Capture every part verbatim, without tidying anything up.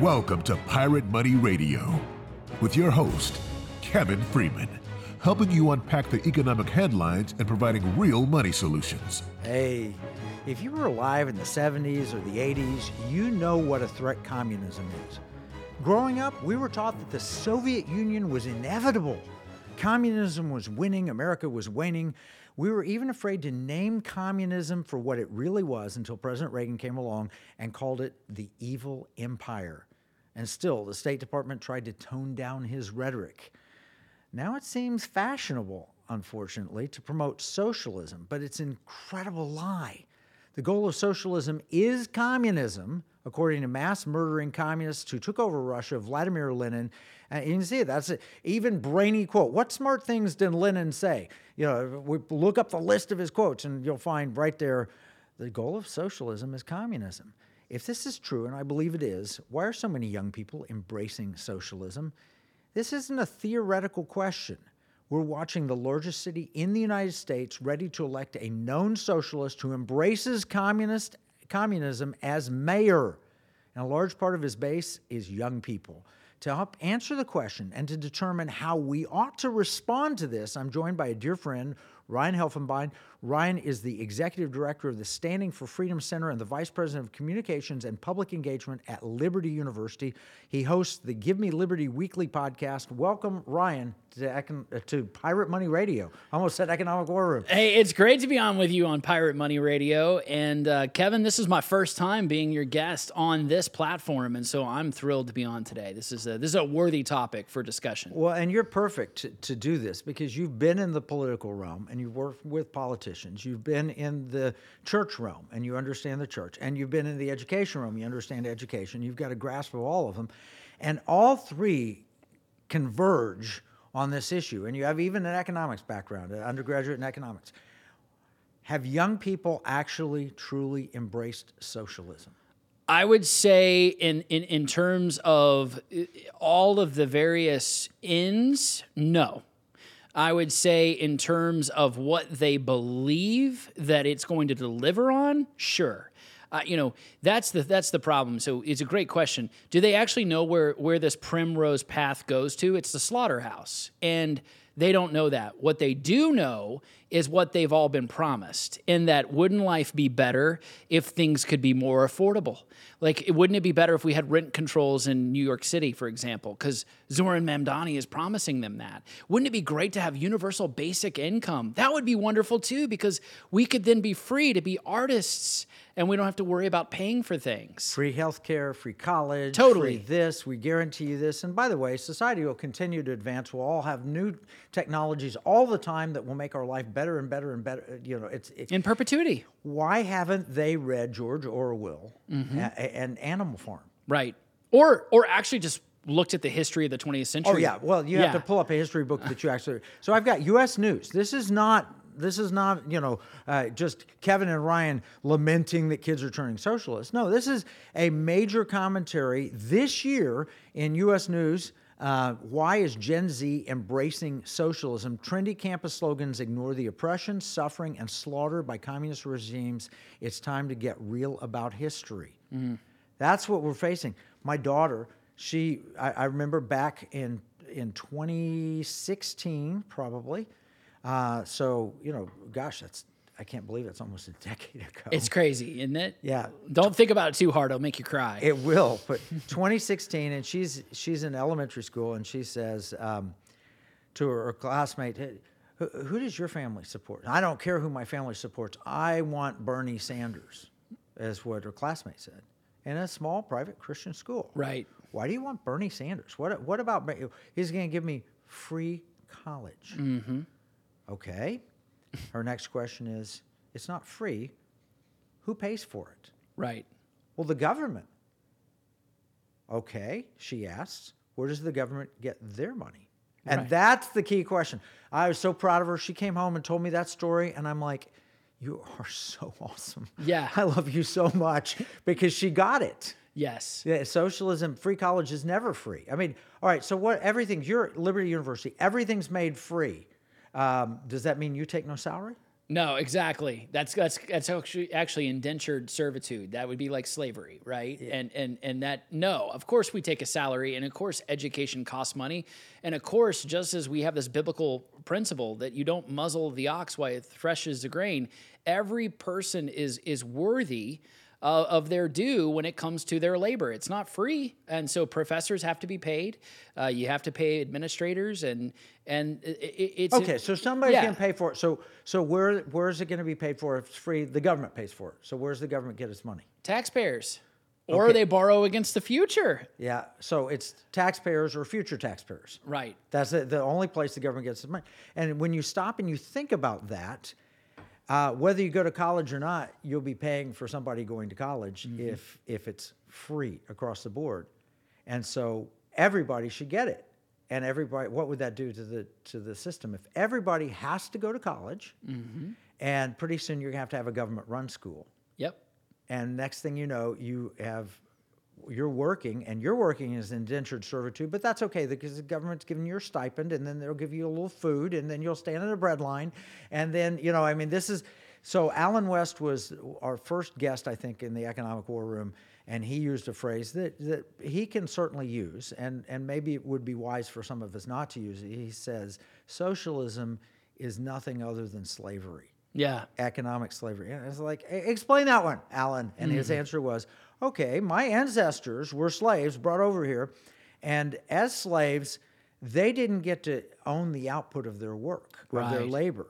Welcome to Pirate Money Radio with your host, Kevin Freeman, helping you unpack the economic headlines and providing real money solutions. Hey, if you were alive in the seventies or the eighties, you know what a threat communism is. Growing up, we were taught that the Soviet Union was inevitable. Communism was winning, America was waning. We were even afraid to name communism for what it really was until President Reagan came along and called it the evil empire. And still, the State Department tried to tone down his rhetoric. Now it seems fashionable, unfortunately, to promote socialism, but it's an incredible lie. The goal of socialism is communism, according to mass-murdering communists who took over Russia, Vladimir Lenin. And you can see it. That's an even brainy quote. What smart things did Lenin say? You know, we look up the list of his quotes, and you'll find right there, the goal of socialism is communism. If this is true, and I believe it is, why are so many young people embracing socialism? This isn't a theoretical question. We're watching the largest city in the United States ready to elect a known socialist who embraces communist communism as mayor. And a large part of his base is young people. To help answer the question and to determine how we ought to respond to this, I'm joined by a dear friend, Ryan Helfenbein. Ryan is the executive director of the Standing for Freedom Center and the vice president of communications and public engagement at Liberty University. He hosts the Give Me Liberty weekly podcast. Welcome, Ryan, to, to Pirate Money Radio. I almost said Economic War Room. Hey, it's great to be on with you on Pirate Money Radio. And uh, Kevin, this is my first time being your guest on this platform, and so I'm thrilled to be on today. This is a, this is a worthy topic for discussion. Well, and you're perfect to, to do this because you've been in the political realm and you've worked with politicians. You've been in the church realm and you understand the church, and you've been in the education realm, you understand education. You've got a grasp of all of them, and all three converge on this issue. And you have even an economics background, an undergraduate in economics. Have young people actually truly embraced socialism? I would say in, in, in terms of all of the various ends, no. I would say in terms of what they believe that it's going to deliver on, sure. Uh, you know, that's the that's the problem. So it's a great question. Do they actually know where, where this primrose path goes to? It's the slaughterhouse. And they don't know that. What they do know is what they've all been promised, in that wouldn't life be better if things could be more affordable? Like, wouldn't it be better if we had rent controls in New York City, for example? Because Zoran Mamdani is promising them that. Wouldn't it be great to have universal basic income? That would be wonderful too, because we could then be free to be artists and we don't have to worry about paying for things. Free healthcare, free college, totally. Free this, we guarantee you this. And by the way, society will continue to advance. We'll all have new technologies all the time that will make our life better and better and better. You know, it's, it's in perpetuity. Why haven't they read George Orwell mm-hmm. and Animal Farm? Right. Or or actually just looked at the history of the twentieth century. Oh, yeah. Well, you yeah. have to pull up a history book that you actually... So I've got U S News. This is not... This is not, you know, uh, just Kevin and Ryan lamenting that kids are turning socialist. No, this is a major commentary this year in U S News. Uh, why is Gen Z embracing socialism? Trendy campus slogans ignore the oppression, suffering, and slaughter by communist regimes. It's time to get real about history. Mm-hmm. That's what we're facing. My daughter, she, I, I remember back in in twenty sixteen, probably. Uh, so, you know, gosh, that's, I can't believe it's almost a decade ago. It's crazy, isn't it? Yeah. Don't think about it too hard. It'll make you cry. It will. But twenty sixteen, and she's she's in elementary school, and she says um, to her, her classmate, hey, who, who does your family support? I don't care who my family supports. I want Bernie Sanders, is what her classmate said. In a small private Christian school. Right. Why do you want Bernie Sanders? What, what about, he's going to give me free college. Mm-hmm. Okay. Her next question is, it's not free. Who pays for it? Right. Well, the government. Okay, she asks, where does the government get their money? And right. that's the key question. I was so proud of her. She came home and told me that story, and I'm like, you are so awesome. Yeah. I love you so much, because she got it. Yes. Yeah, socialism, free college is never free. I mean, all right, so what, everything, you're at Liberty University, everything's made free. Um, does that mean you take no salary? No, exactly. That's that's that's actually actually indentured servitude. That would be like slavery, right? Yeah. And and and that no, of course we take a salary, and of course education costs money, and of course just as we have this biblical principle that you don't muzzle the ox while it threshes the grain, every person is is worthy Uh, of their due when it comes to their labor. It's not free, and so professors have to be paid. Uh, you have to pay administrators, and and it, it, it's okay. So somebody's yeah. going to pay for it. So so where where's it going to be paid for? If it's free, the government pays for it. So where's the government get its money? Taxpayers, or Okay. they borrow against the future. Yeah. So it's taxpayers or future taxpayers. Right. That's the, the only place the government gets its money. And when you stop and you think about that. Uh, whether you go to college or not, you'll be paying for somebody going to college mm-hmm. if if it's free across the board, and so everybody should get it. And everybody, what would that do to the to the system if everybody has to go to college? Mm-hmm. And pretty soon you're gonna have to have a government-run school. Yep. And next thing you know, you have you're working, and you're working as indentured servitude, but that's okay because the government's giving you your stipend, and then they'll give you a little food, and then you'll stand in a bread line, and then, you know, I mean, this is, so Alan West was our first guest, I think, in the Economic War Room, and he used a phrase that, that he can certainly use, and, and maybe it would be wise for some of us not to use it. He says, socialism is nothing other than slavery. Yeah. Economic slavery. And it's like, explain that one, Alan. And mm-hmm. his answer was, okay, my ancestors were slaves brought over here, and as slaves, they didn't get to own the output of their work, right. of their labor.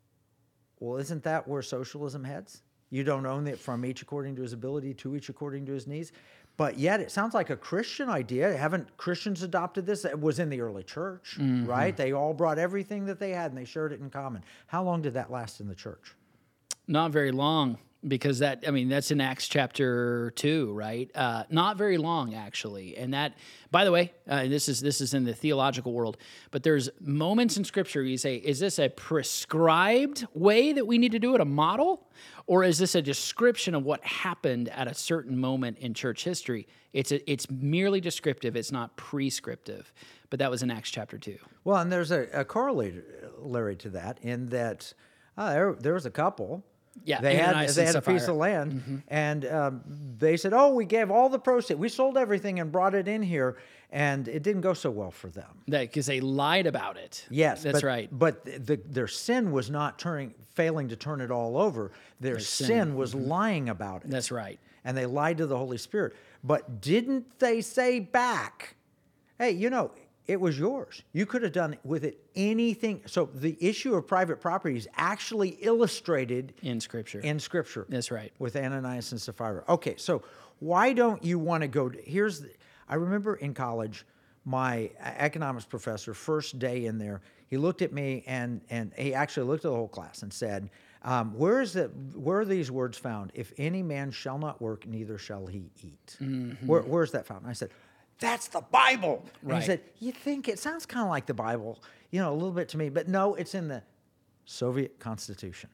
Well, isn't that where socialism heads? You don't own it from each according to his ability, to each according to his needs. But yet it sounds like a Christian idea. Haven't Christians adopted this? It was in the early church, mm-hmm. right? They all brought everything that they had and they shared it in common. How long did that last in the church? Not very long, because that, I mean, that's in Acts chapter two, right? Uh, not very long, actually. And that, by the way, uh, this is this is in the theological world, but there's moments in Scripture you say, is this a prescribed way that we need to do it, a model? Or is this a description of what happened at a certain moment in church history? It's a, it's merely descriptive. It's not prescriptive. But that was in Acts chapter two. Well, and there's a, a corollary to that in that uh, there, there was a couple. Yeah, they had Ananias they and had a Sapphira. piece of land, mm-hmm. and um, they said, "Oh, we gave all the proceeds. We sold everything and brought it in here." And it didn't go so well for them. That because they lied about it. Yes, that's but, right. But the, their sin was not turning, failing to turn it all over. Their, their sin, sin was mm-hmm. lying about it. That's right. And they lied to the Holy Spirit. But didn't they say back, "Hey, you know, it was yours. You could have done with it anything." So the issue of private property is actually illustrated in Scripture. In Scripture. That's right. With Ananias and Sapphira. Okay, so why don't you want to go to, here's, the, I remember in college, my economics professor, first day in there, he looked at me and and he actually looked at the whole class and said, um, where is the, where are these words found? If any man shall not work, neither shall he eat. Mm-hmm. Where, where's that found? And I said, that's the Bible. And right. he said, you think it sounds kind of like the Bible, you know, a little bit to me, but no, it's in the Soviet Constitution.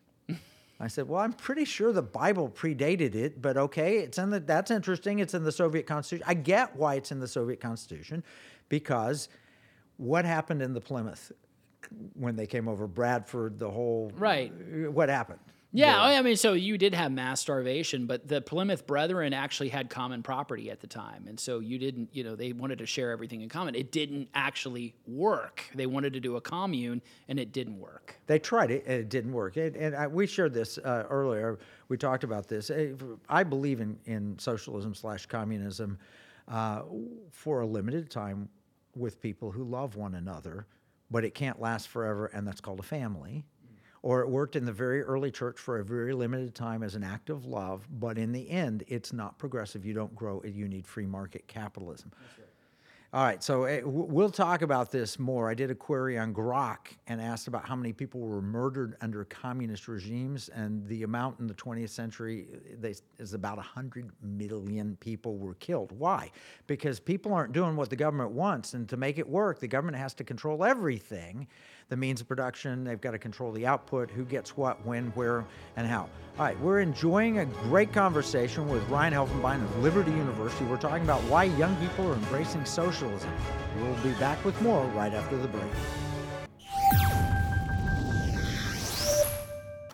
I said, well, I'm pretty sure the Bible predated it, but okay, it's in the, that's interesting. It's in the Soviet Constitution. I get why it's in the Soviet Constitution, because what happened in the Plymouth when they came over, Bradford, the whole, right. what happened? Yeah, I mean, so you did have mass starvation, but the Plymouth Brethren actually had common property at the time. And so you didn't, you know, they wanted to share everything in common. It didn't actually work. They wanted to do a commune, and it didn't work. They tried it, and it didn't work. It, and I, we shared this uh, earlier. We talked about this. I believe in, in socialism slash communism uh, for a limited time with people who love one another, but it can't last forever, and that's called a family. Or it worked in the very early church for a very limited time as an act of love, but in the end, it's not progressive. You don't grow. You need free market capitalism. That's right. All right, so uh, we'll talk about this more. I did a query on Grok and asked about how many people were murdered under communist regimes, and the amount in the twentieth century they, is about one hundred million people were killed. Why? Because people aren't doing what the government wants, and to make it work, the government has to control everything. The means of production, they've got to control the output, who gets what, when, where, and how. All right, we're enjoying a great conversation with Ryan Helfenbein of Liberty University. We're talking about why young people are embracing socialism. We'll be back with more right after the break.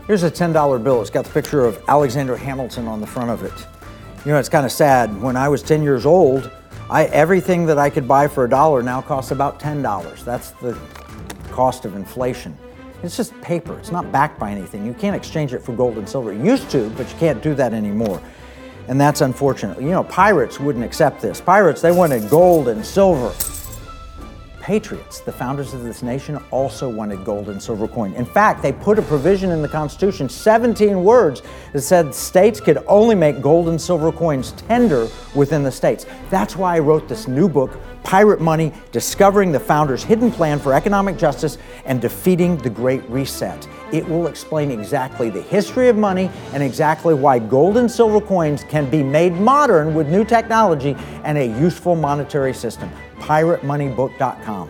Here's a ten dollar bill. It's got the picture of Alexander Hamilton on the front of it. You know, it's kind of sad. When I was ten years old, I, everything that I could buy for a dollar now costs about ten dollars. That's the cost of inflation. It's just paper. It's not backed by anything. You can't exchange it for gold and silver. You used to, but you can't do that anymore. And that's unfortunate. You know, pirates wouldn't accept this. Pirates, they wanted gold and silver. Patriots, the founders of this nation, also wanted gold and silver coin. In fact, they put a provision in the Constitution, seventeen words, that said states could only make gold and silver coins tender within the states. That's why I wrote this new book, Pirate Money, Discovering the Founders' Hidden Plan for Economic Justice and Defeating the Great Reset. It will explain exactly the history of money and exactly why gold and silver coins can be made modern with new technology and a useful monetary system. pirate money book dot com.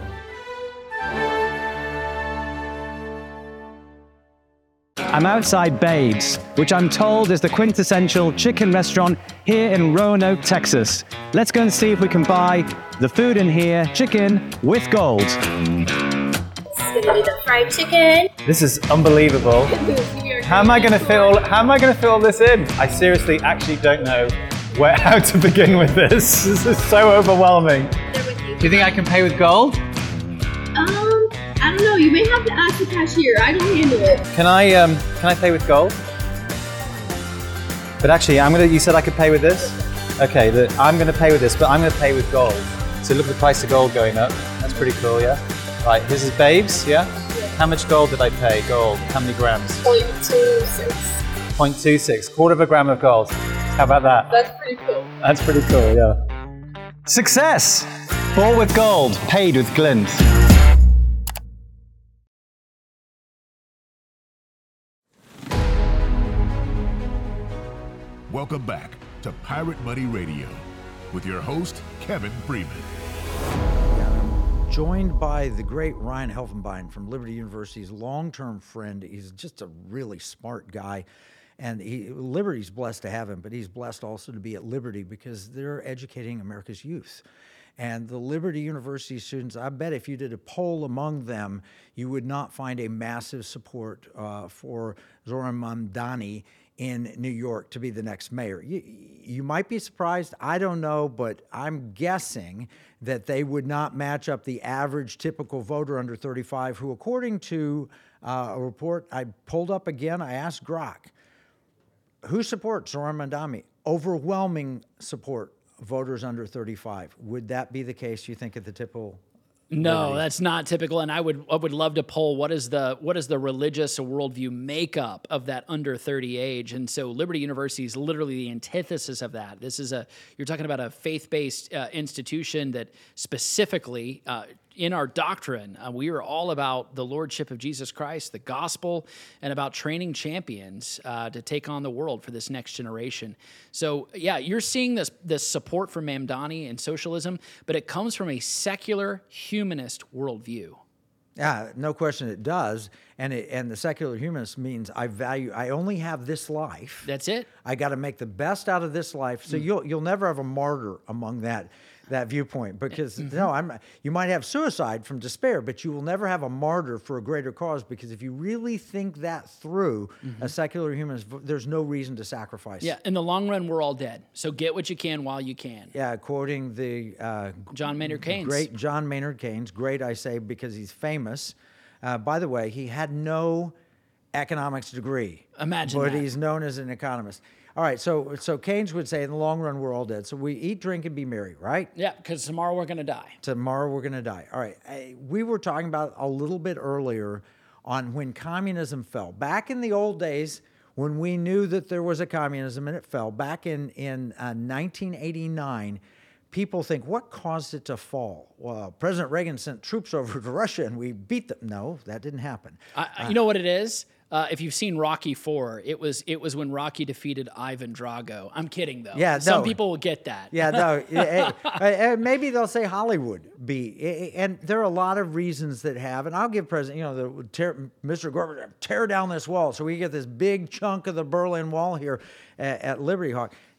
I'm outside Babe's, which I'm told is the quintessential chicken restaurant here in Roanoke, Texas. Let's go and see if we can buy the food in here, chicken with gold. This is gonna be the fried chicken. This is unbelievable. How am I going to fit all? How am I going to fit all this in? I seriously, actually don't know where how to begin with this. This is so overwhelming. Do you think I can pay with gold? Um, I don't know. You may have to ask the cashier. I don't handle it. Can I um can I pay with gold? But actually, I'm gonna. You said I could pay with this. Okay, the, I'm gonna pay with this, but I'm gonna pay with gold. So look at the price of gold going up. That's pretty cool, yeah. Right, this is Babes, yeah. Yeah. How much gold did I pay? Gold. How many grams? zero point two six. zero point two six. Quarter of a gram of gold. How about that? That's pretty cool. That's pretty cool, yeah. Success! Bought with gold, paid with glint. Welcome back to Pirate Money Radio with your host, Kevin Freeman. Joined by the great Ryan Helfenbein from Liberty University's long-term friend. He's just a really smart guy. And he, Liberty's blessed to have him, but he's blessed also to be at Liberty because they're educating America's youth. And the Liberty University students, I bet if you did a poll among them, you would not find a massive support uh, for Zohran Mamdani in New York to be the next mayor. You, you might be surprised, I don't know, but I'm guessing that they would not match up the average typical voter under thirty-five who, according to uh, a report I pulled up again, I asked Grok, who supports Zohran Mamdani? Overwhelming support, voters under thirty-five. Would that be the case, you think, at the typical? No, Liberty? that's not typical. And I would I would love to poll what is the what is the religious or worldview makeup of that under thirty age. And so Liberty University is literally the antithesis of that. This is a you're talking about a faith-based uh, institution that specifically uh, in our doctrine, uh, we are all about the lordship of Jesus Christ, the gospel, and about training champions uh, to take on the world for this next generation. So, yeah, you're seeing this this support for Mamdani and socialism, but it comes from a secular humanist worldview. Yeah, no question it does. And it, and the secular humanist means I value, I only have this life. That's it. I got to make the best out of this life. So mm. you'll you'll never have a martyr among that that viewpoint because mm-hmm. no, I'm you might have suicide from despair, but you will never have a martyr for a greater cause because if you really think that through, mm-hmm. a secular humanist, there's no reason to sacrifice. Yeah, in the long run, we're all dead. So get what you can while you can. Yeah, quoting the uh, John Maynard Keynes. Great John Maynard Keynes. Great, I say, because he's famous. Uh, by the way, he had no economics degree. Imagine but that. He's known as an economist. All right, so so Keynes would say, in the long run, we're all dead. So we eat, drink, and be merry, right? Yeah, because tomorrow we're going to die. Tomorrow we're going to die. All right, I, we were talking about a little bit earlier on when communism fell. Back in the old days, when we knew that there was a communism and it fell, back in, in uh, nineteen eighty-nine, people think, what caused it to fall? Well, President Reagan sent troops over to Russia and we beat them. No, that didn't happen. I, uh, you know what it is? Uh, if you've seen Rocky four, it was it was when Rocky defeated Ivan Drago. I'm kidding, though. Yeah, Some no. people will get that. Yeah, no. eh, eh, maybe they'll say Hollywood be. And there are a lot of reasons that have. And I'll give President, you know, the, tear, Mister Gorbachev, tear down this wall. So we get this big chunk of the Berlin Wall here at, at Liberty Hawk.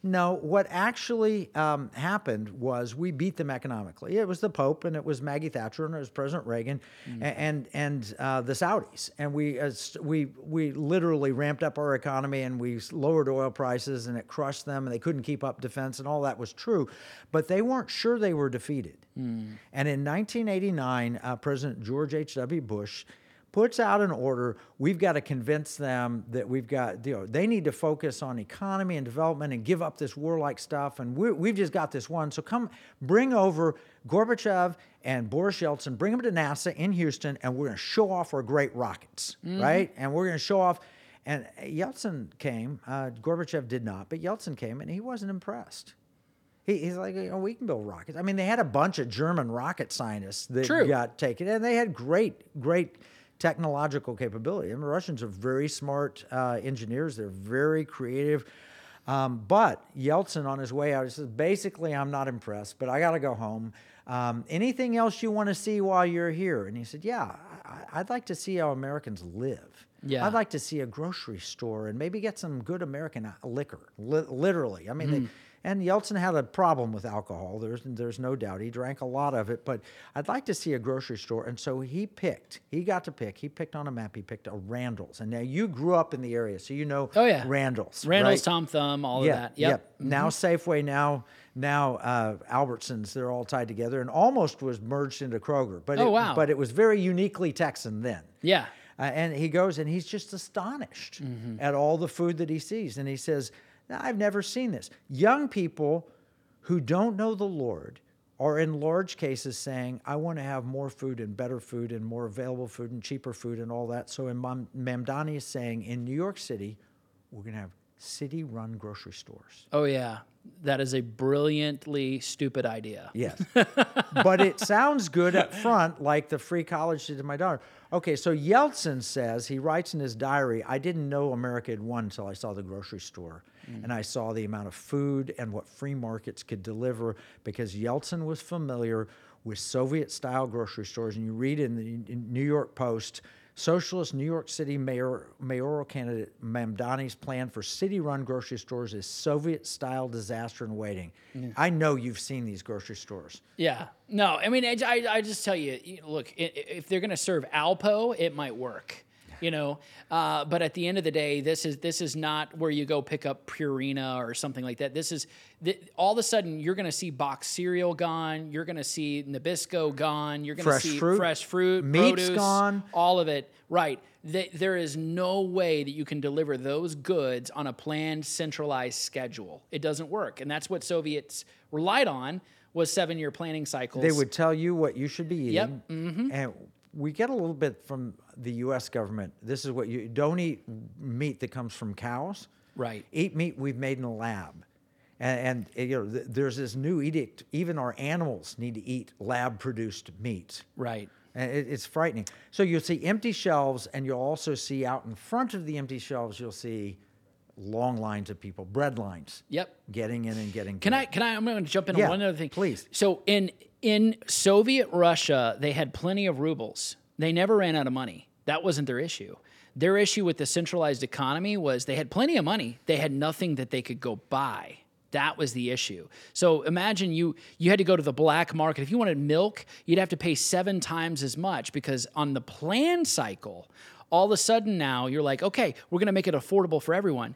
No, what actually um, happened was we beat them economically. It was the Pope, and it was Maggie Thatcher, and it was President Reagan, mm-hmm. and and uh, the Saudis, and we uh, we we literally ramped up our economy, and we lowered oil prices, and it crushed them, and they couldn't keep up defense, and all that was true, but they weren't sure they were defeated. Mm. And in nineteen eighty-nine, uh, President George H W. Bush puts out an order. We've got to convince them that we've got, you know, they need to focus on economy and development and give up this warlike stuff. And we're, we've just got this one. So come bring over Gorbachev and Boris Yeltsin, bring them to NASA in Houston, and we're going to show off our great rockets, mm-hmm. right? And we're going to show off. And Yeltsin came. Uh, Gorbachev did not, but Yeltsin came, and he wasn't impressed. He, he's like, oh, we can build rockets. I mean, they had a bunch of German rocket scientists that True. got taken, and they had great, great technological capability. And the Russians are very smart uh, engineers. They're very creative. Um, but Yeltsin, on his way out, he says, basically, I'm not impressed, but I got to go home. Um, anything else you want to see while you're here? And he said, yeah, I, I'd like to see how Americans live. Yeah. I'd like to see a grocery store and maybe get some good American liquor, li- literally. I mean, mm. they, and Yeltsin had a problem with alcohol. There's there's no doubt. He drank a lot of it, but I'd like to see a grocery store. And so he picked, he got to pick, he picked on a map, he picked a Randall's. And now you grew up in the area, so you know oh, yeah. Randall's. Randall's, right? Tom Thumb, all yeah, of that. Yep. Yep. Mm-hmm. Now Safeway, now now uh, Albertsons, they're all tied together and almost was merged into Kroger. But oh, it, wow. But it was very uniquely Texan then. Yeah. Uh, and he goes and he's just astonished mm-hmm. at all the food that he sees. And he says, I've never seen this. Young people who don't know the Lord are in large cases saying, I want to have more food and better food and more available food and cheaper food and all that. So in Mam- Mamdani is saying, in New York City, we're going to have city-run grocery stores. Oh, yeah. That is a brilliantly stupid idea. Yes. But it sounds good up front, like the free college did to my daughter. Okay, so Yeltsin says, he writes in his diary, I didn't know America had won until I saw the grocery store. Mm. And I saw the amount of food and what free markets could deliver, because Yeltsin was familiar with Soviet-style grocery stores. And you read in the in New York Post, Socialist New York City mayor, mayoral candidate Mamdani's plan for city-run grocery stores is Soviet-style disaster in waiting. Yeah. I know you've seen these grocery stores. Yeah. No, I mean, I, I just tell you, look, if they're going to serve Alpo, it might work. You know, uh, but at the end of the day, this is this is not where you go pick up Purina or something like that. This is th- all of a sudden you're going to see box cereal gone. You're going to see Nabisco gone. You're going to see fruit. fresh fruit, meat's produce, gone. All of it. Right. Th- there is no way that you can deliver those goods on a planned, centralized schedule. It doesn't work, and that's what Soviets relied on was seven-year planning cycles. They would tell you what you should be eating. Yep. Mm-hmm. And we get a little bit from the U S government. This is what you don't eat meat that comes from cows. Right. Eat meat we've made in a lab. And, and you know, th- there's this new edict. Even our animals need to eat lab-produced meat. Right. And it, it's frightening. So you'll see empty shelves, and you'll also see out in front of the empty shelves, you'll see long lines of people, bread lines. Yep. Getting in and getting. Can I? Can I? I'm going to jump in yeah, on one other thing, please. So in in Soviet Russia, they had plenty of rubles. They never ran out of money. That wasn't their issue. Their issue with the centralized economy was they had plenty of money. They had nothing that they could go buy. That was the issue. So imagine you you had to go to the black market. If you wanted milk, you'd have to pay seven times as much, because on the plan cycle, all of a sudden now you're like, okay, we're going to make it affordable for everyone.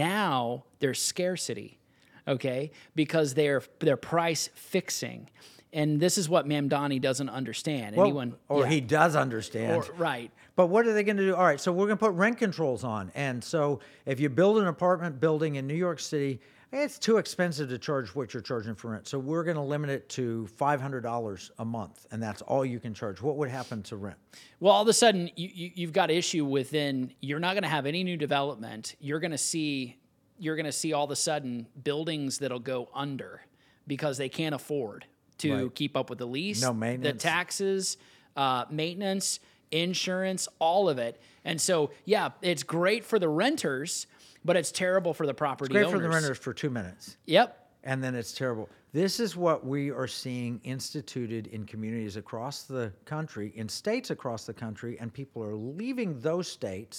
Now there's scarcity, okay, because they're they're price fixing. And this is what Mamdani doesn't understand. Well, Anyone, or yeah. he does understand. Or, right. But what are they going to do? All right, so we're going to put rent controls on. And so if you build an apartment building in New York City, it's too expensive to charge what you're charging for rent. So we're going to limit it to five hundred dollars a month, and that's all you can charge. What would happen to rent? Well, all of a sudden, you, you, you've got issue within, you're not going to have any new development. You're going to see, you're going to see all of a sudden buildings that'll go under because they can't afford to right. keep up with the lease, no maintenance, the taxes, uh, maintenance, insurance, all of it. And so, yeah, it's great for the renters, but it's terrible for the property owners. It's great for the renters for two minutes. Yep. And then it's terrible. This is what we are seeing instituted in communities across the country, in states across the country, and people are leaving those states,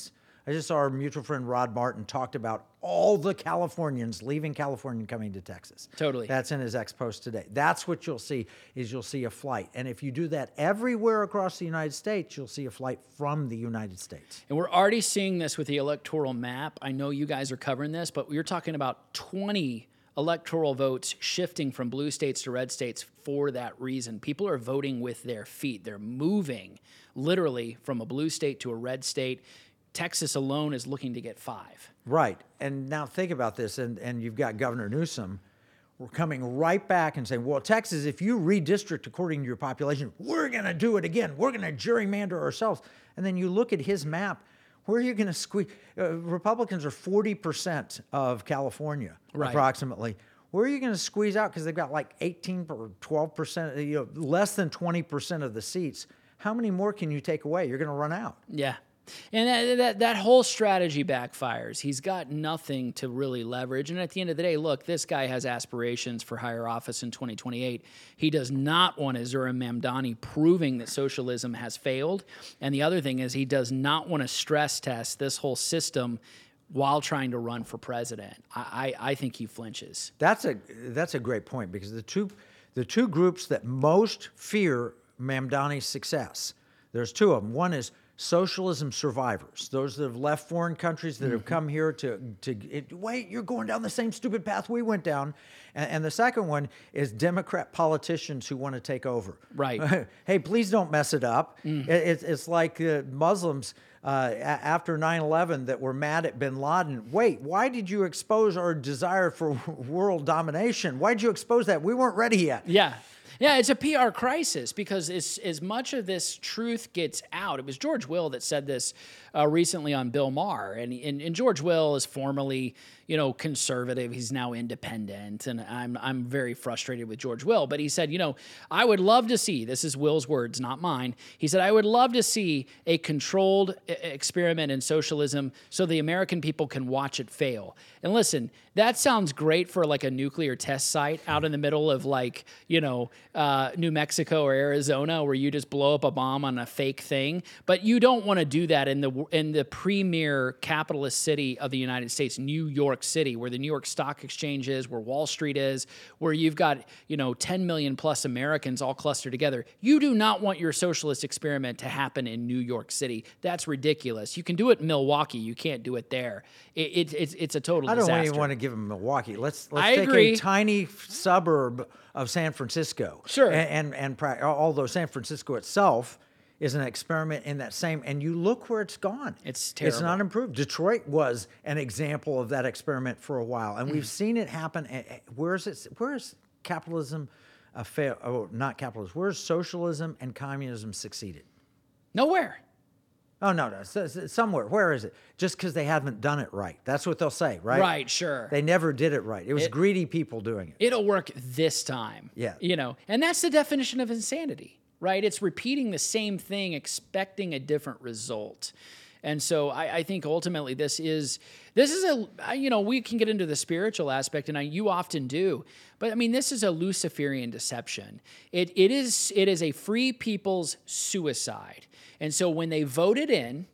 I just saw our mutual friend Rod Martin talked about all the Californians leaving California and coming to Texas. Totally. That's in his X post today. That's what you'll see, is you'll see a flight. And if you do that everywhere across the United States, you'll see a flight from the United States. And we're already seeing this with the electoral map. I know you guys are covering this, but we're talking about twenty electoral votes shifting from blue states to red states for that reason. People are voting with their feet. They're moving literally from a blue state to a red state. Texas alone is looking to get five. Right. And now think about this, and, and you've got Governor Newsom. We're coming right back and saying, well, Texas, if you redistrict according to your population, we're going to do it again. We're going to gerrymander ourselves. And then you look at his map. Where are you going to squeeze? Uh, Republicans are forty percent of California, right, approximately. Where are you going to squeeze out? Because they've got like eighteen or twelve percent, you know, less than twenty percent of the seats. How many more can you take away? You're going to run out. Yeah. And that, that that whole strategy backfires. He's got nothing to really leverage. And at the end of the day, look, this guy has aspirations for higher office in twenty twenty-eight. He does not want a Zohran Mamdani proving that socialism has failed. And the other thing is he does not want to stress test this whole system while trying to run for president. I, I, I think he flinches. That's a that's a great point, because the two the two groups that most fear Mamdani's success, there's two of them. One is socialism survivors, those that have left foreign countries that mm-hmm. have come here to, to it, wait, you're going down the same stupid path we went down. And, and the second one is Democrat politicians who want to take over. Right. Hey, please don't mess it up. Mm. It, it's, it's like uh, Muslims uh, a- after nine eleven that were mad at bin Laden. Wait, why did you expose our desire for world domination? Why did you expose that? We weren't ready yet. Yeah. Yeah, it's a P R crisis, because as, as much of this truth gets out, it was George Will that said this uh, recently on Bill Maher, and, and and George Will is formerly, you know, conservative. He's now independent, and I'm I'm very frustrated with George Will. But he said, you know, I would love to see, this is Will's words, not mine. He said, I would love to see a controlled experiment in socialism so the American people can watch it fail. And listen, that sounds great for like a nuclear test site out in the middle of like, you know, uh, New Mexico or Arizona, where you just blow up a bomb on a fake thing. But you don't want to do that in the in the premier capitalist city of the United States, New York City, where the New York Stock Exchange is, where Wall Street is, where you've got, you know, ten million plus Americans all clustered together. You do not want your socialist experiment to happen in New York City. That's ridiculous. You can do it in Milwaukee. You can't do it there. It, it, it's, it's a total I don't disaster. even want to give them Milwaukee. Let's let's I take agree. a tiny suburb of San Francisco. Sure. And, and and pra- although San Francisco itself is an experiment in that same, and you look where it's gone. It's terrible. It's not improved. Detroit was an example of that experiment for a while, and we've seen it happen. Where is it? Where is capitalism a fail? Oh, not capitalism. Where is socialism and communism succeeded? Nowhere. Oh, no, no, s- s- somewhere. Where is it? Just because they haven't done it right. That's what they'll say, right? Right, sure. They never did it right. It was It- greedy people doing it. It'll work this time. Yeah. You know, and that's the definition of insanity, right? It's repeating the same thing, expecting a different result. And so I, I think ultimately this is, this is a, you know, we can get into the spiritual aspect, and I, you often do, but I mean, this is a Luciferian deception. It, it is, it is a free people's suicide. And so when they vote it in,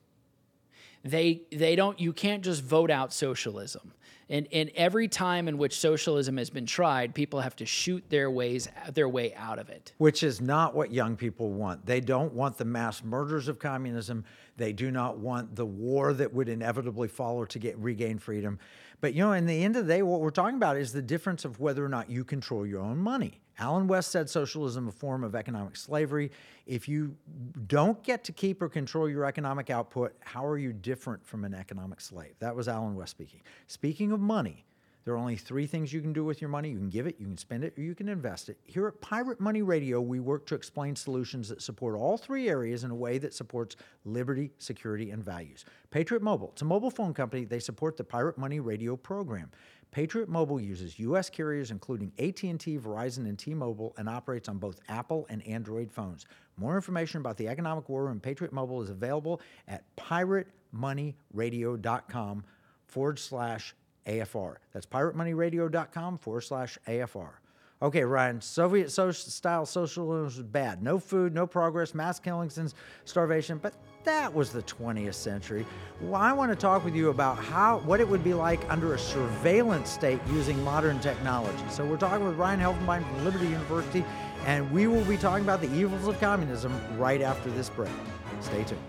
they, they don't, you can't just vote out socialism. And, and every time in which socialism has been tried, people have to shoot their ways their way out of it. Which is not what young people want. They don't want the mass murders of communism. They do not want the war that would inevitably follow to get regain freedom. But, you know, in the end of the day, what we're talking about is the difference of whether or not you control your own money. Alan West said socialism is a form of economic slavery. If you don't get to keep or control your economic output, how are you different from an economic slave? That was Alan West speaking. Speaking of money, there are only three things you can do with your money. You can give it, you can spend it, or you can invest it. Here at Pirate Money Radio, we work to explain solutions that support all three areas in a way that supports liberty, security, and values. Patriot Mobile, it's a mobile phone company. They support the Pirate Money Radio program. Patriot Mobile uses U S carriers including A T and T, Verizon, and T-Mobile, and operates on both Apple and Android phones. More information about the economic war and Patriot Mobile is available at piratemoneyradio.com forward slash AFR. That's piratemoneyradio.com forward slash AFR. Okay, Ryan, Soviet-style socialism was bad. No food, no progress, mass killings and starvation, but that was the twentieth century. Well, I want to talk with you about how what it would be like under a surveillance state using modern technology. So we're talking with Ryan Helfenbein from Liberty University, and we will be talking about the evils of communism right after this break. Stay tuned.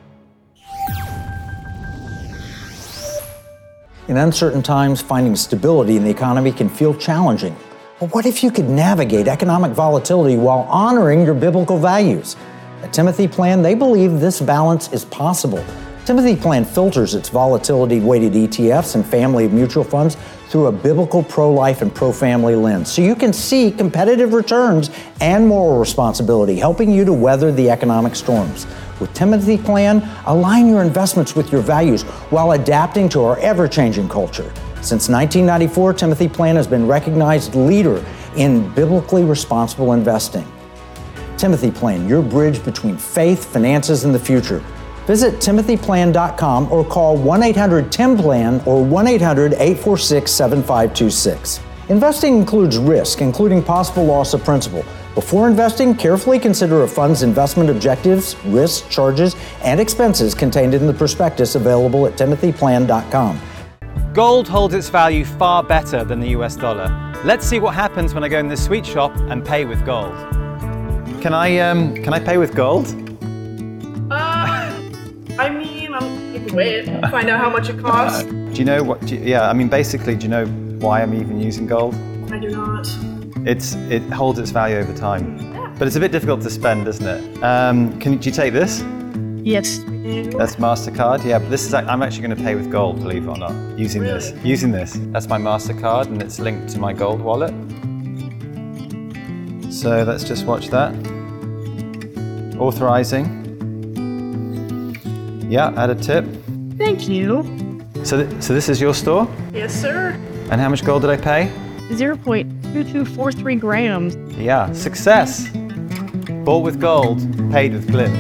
In uncertain times, finding stability in the economy can feel challenging. But what if you could navigate economic volatility while honoring your biblical values? At Timothy Plan, they believe this balance is possible. Timothy Plan filters its volatility-weighted E T Fs and family of mutual funds through a biblical pro-life and pro-family lens, so you can see competitive returns and moral responsibility, helping you to weather the economic storms. With Timothy Plan, align your investments with your values while adapting to our ever-changing culture. Since nineteen ninety-four, Timothy Plan has been recognized leader in biblically responsible investing. Timothy Plan, your bridge between faith, finances, and the future. Visit timothy plan dot com or call one eight hundred T I M plan or one eight hundred eight four six seven five two six. Investing includes risk, including possible loss of principal. Before investing, carefully consider a fund's investment objectives, risks, charges, and expenses contained in the prospectus available at timothy plan dot com. Gold holds its value far better than the U S dollar. Let's see what happens when I go in this sweet shop and pay with gold. Can I um can I pay with gold? Uh, I mean, I'm you can wait, find out how much it costs. Uh, do you know what? Do you, yeah, I mean, basically, do you know why I'm even using gold? I do not. It's it holds its value over time, yeah. But it's a bit difficult to spend, isn't it? Um, can do you take this? Yes. That's MasterCard. Yeah, but this is I'm actually going to pay with gold, believe it or not, using really? this. Using this. That's my MasterCard, and it's linked to my gold wallet. So let's just watch that. Authorizing. Yeah, add a tip. Thank you. So, th- so this is your store? Yes, sir. And how much gold did I pay? zero point two two four three grams. Yeah, success. Bought with gold, paid with glint.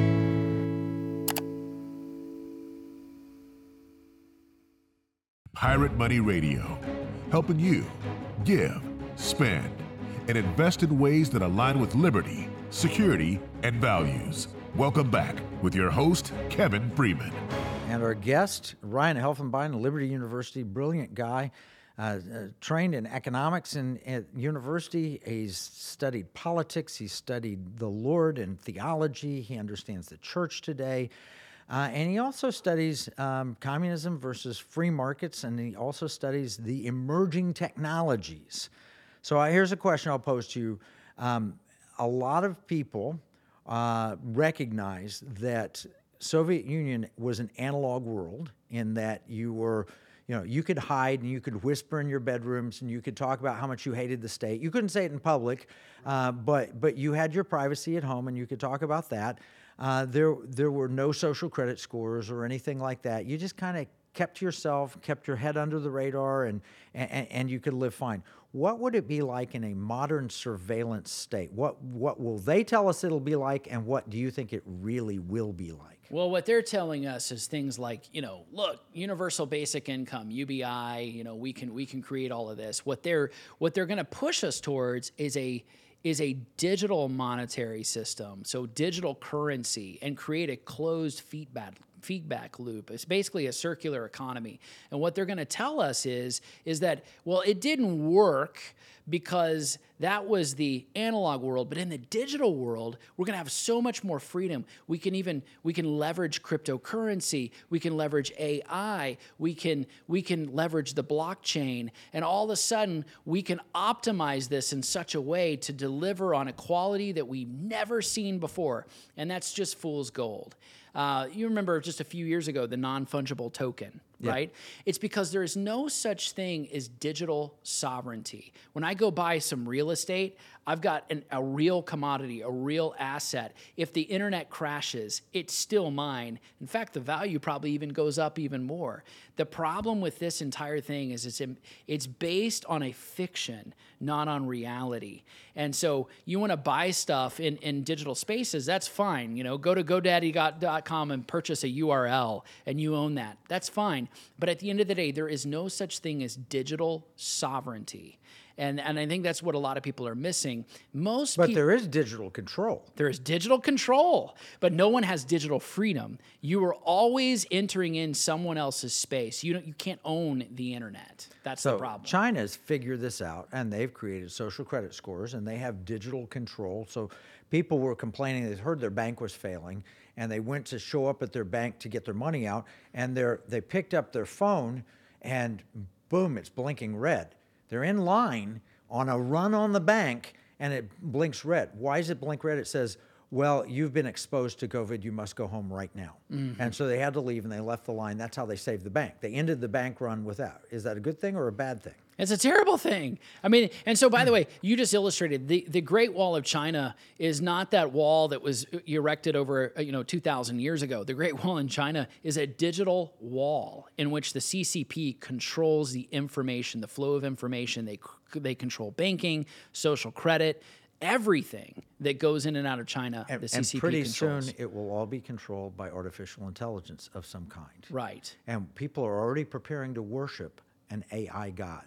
Pirate Money Radio, helping you give, spend, and invest in ways that align with liberty, security, and values. Welcome back with your host, Kevin Freeman. And our guest, Ryan Helfenbein, Liberty University, brilliant guy, uh, uh, trained in economics in, at university. He's studied politics. He's studied the Lord and theology. He understands the church today. Uh, and he also studies um, communism versus free markets, and he also studies the emerging technologies. So uh, here's a question I'll pose to you. Um, a lot of people uh, recognize that Soviet Union was an analog world in that you were, you know, you could hide and you could whisper in your bedrooms and you could talk about how much you hated the state. You couldn't say it in public, uh, but but you had your privacy at home and you could talk about that. Uh, there, there were no social credit scores or anything like that. You just kind of kept to yourself, kept your head under the radar, and, and and you could live fine. What would it be like in a modern surveillance state? What what will they tell us it'll be like, and what do you think it really will be like? Well, what they're telling us is things like, you know, look, universal basic income, U B I, you know, we can we can create all of this. What they're what they're going to push us towards is a is a digital monetary system, so digital currency, and create a closed feedback feedback loop. It's basically a circular economy. And what they're going to tell us is, is that, well, it didn't work because that was the analog world, but in the digital world, we're going to have so much more freedom. We can even we can leverage cryptocurrency, we can leverage A I, we can we can leverage the blockchain, and all of a sudden we can optimize this in such a way to deliver on a quality that we've never seen before, and that's just fool's gold. Uh, you remember just a few years ago, the non-fungible token, yeah. right? It's because there is no such thing as digital sovereignty. When I go buy some real estate, I've got an, a real commodity, a real asset. If the internet crashes, it's still mine. In fact, the value probably even goes up even more. The problem with this entire thing is it's, it's based on a fiction, not on reality. And so you want to buy stuff in, in digital spaces, that's fine. You know, go to GoDaddy dot com and purchase a U R L and you own that. That's fine. But at the end of the day, there is no such thing as digital sovereignty. And and I think that's what a lot of people are missing. Most But peop- there is digital control. there is digital control, but no one has digital freedom. You are always entering in someone else's space. You don't you can't own the internet. That's So the problem. China's figured this out, and they've created social credit scores, and they have digital control. So people were complaining they heard their bank was failing, and they went to show up at their bank to get their money out, and they're they picked up their phone, and boom, it's blinking red. They're in line on a run on the bank, and it blinks red. Why does it blink red? It says, well, you've been exposed to COVID. You must go home right now. Mm-hmm. And so they had to leave, and they left the line. That's how they saved the bank. They ended the bank run with that. Is that a good thing or a bad thing? It's a terrible thing. I mean, and so by the way, you just illustrated the, the Great Wall of China is not that wall that was erected over, you know, two thousand years ago. The Great Wall in China is a digital wall in which the C C P controls the information, the flow of information. They they control banking, social credit, everything that goes in and out of China. And, the C and C P pretty controls. soon it will all be controlled by artificial intelligence of some kind. Right. And people are already preparing to worship an A I god,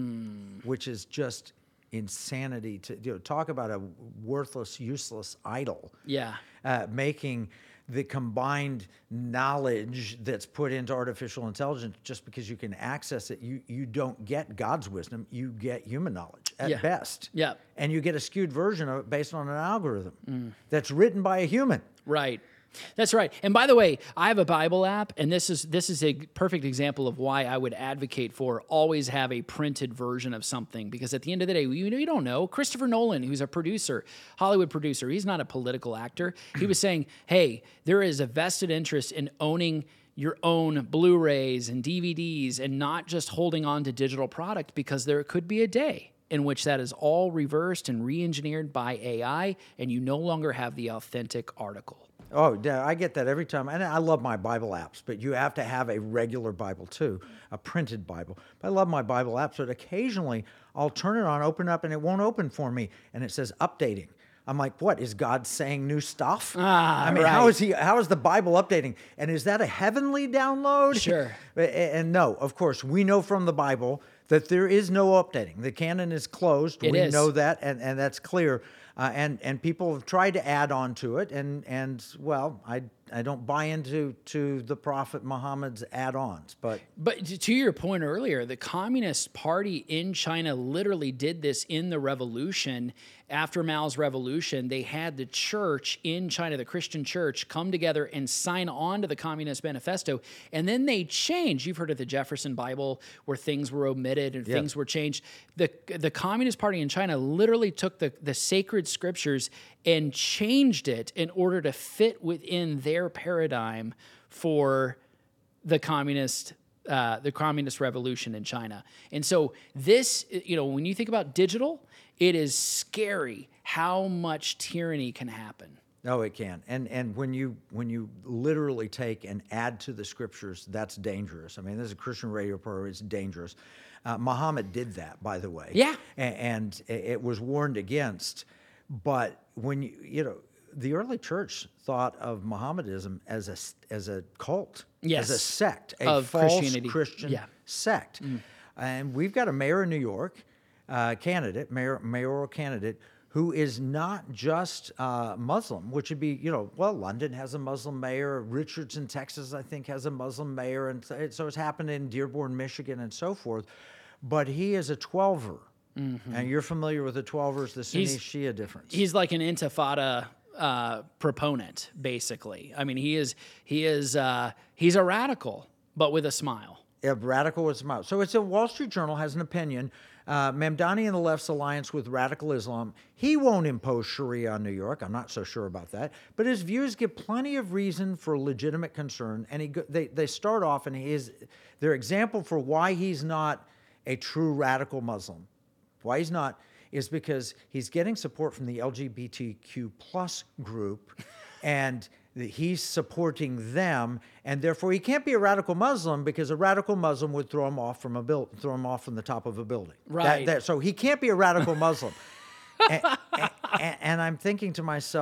mm. which is just insanity to you know, talk about a worthless, useless idol. Yeah. Uh, making the combined knowledge that's put into artificial intelligence just because you can access it, you you don't get God's wisdom, you get human knowledge at Yeah. best. Yeah. And you get a skewed version of it based on an algorithm mm. that's written by a human. Right. That's right. And by the way, I have a Bible app, and this is this is a perfect example of why I would advocate for always have a printed version of something, because at the end of the day, you, you don't know. Christopher Nolan, who's a producer, Hollywood producer, he's not a political actor. He was saying, hey, there is a vested interest in owning your own Blu-rays and D V Ds and not just holding on to digital product, because there could be a day in which that is all reversed and re-engineered by A I, and you no longer have the authentic article. Oh, yeah, I get that every time. And I love my Bible apps, but you have to have a regular Bible too, a printed Bible. But I love my Bible apps, but occasionally I'll turn it on, open up, and it won't open for me. And it says updating. I'm like, what? Is God saying new stuff? Ah, I mean, right. how is he? How is the Bible updating? And is that a heavenly download? Sure. And no, of course, we know from the Bible that there is no updating. The canon is closed. It we is. know that, and, and that's clear. Uh, and and people have tried to add on to it, and and well, I I don't buy into to the Prophet Muhammad's add-ons, but But to- to your point earlier, the Communist Party in China literally did this in the revolution. After Mao's revolution, they had the church in China, the Christian church, come together and sign on to the Communist Manifesto. And then they changed. You've heard of the Jefferson Bible, where things were omitted and Yeah. things were changed. The, the Communist Party in China literally took the, the sacred scriptures and changed it in order to fit within their paradigm for the communist uh, the communist revolution in China. And so this, you know, when you think about digital, it is scary how much tyranny can happen. no, it can. And and when you when you literally take and add to the scriptures, that's dangerous. I mean, this is a Christian radio program. It's dangerous. Uh, Muhammad did that, by the way. Yeah. A- and it was warned against. But when you you know, the early church thought of Mohammedanism as a as a cult, Yes. as a sect, a Of false Christianity. Christian Yeah. sect. Mm. And we've got a mayor in New York, uh, candidate, mayor, mayoral candidate, who is not just uh, Muslim, which would be, you know, well, London has a Muslim mayor, Richardson, Texas, I think, has a Muslim mayor, and so, so it's happened in Dearborn, Michigan, and so forth. But he is a Twelver, mm-hmm. and you're familiar with the Twelvers, the Sunni-Shia difference. He's like an Intifada uh, proponent, basically. I mean, he is he is uh, he's a radical, but with a smile. Yeah, radical with smile. So it's a Wall Street Journal has an opinion. Uh, Mamdani and the left's alliance with radical Islam. He won't impose Sharia on New York. I'm not so sure about that. But his views give plenty of reason for legitimate concern. And he go, they they start off, and he is their example for why he's not a true radical Muslim. Why he's not is because he's getting support from the L G B T Q plus group, and he's supporting them, and therefore he can't be a radical Muslim because a radical Muslim would throw him off from a build, throw him off from the top of a building. Right. That, that, so he can't be a radical Muslim. and, and, and I'm thinking to myself,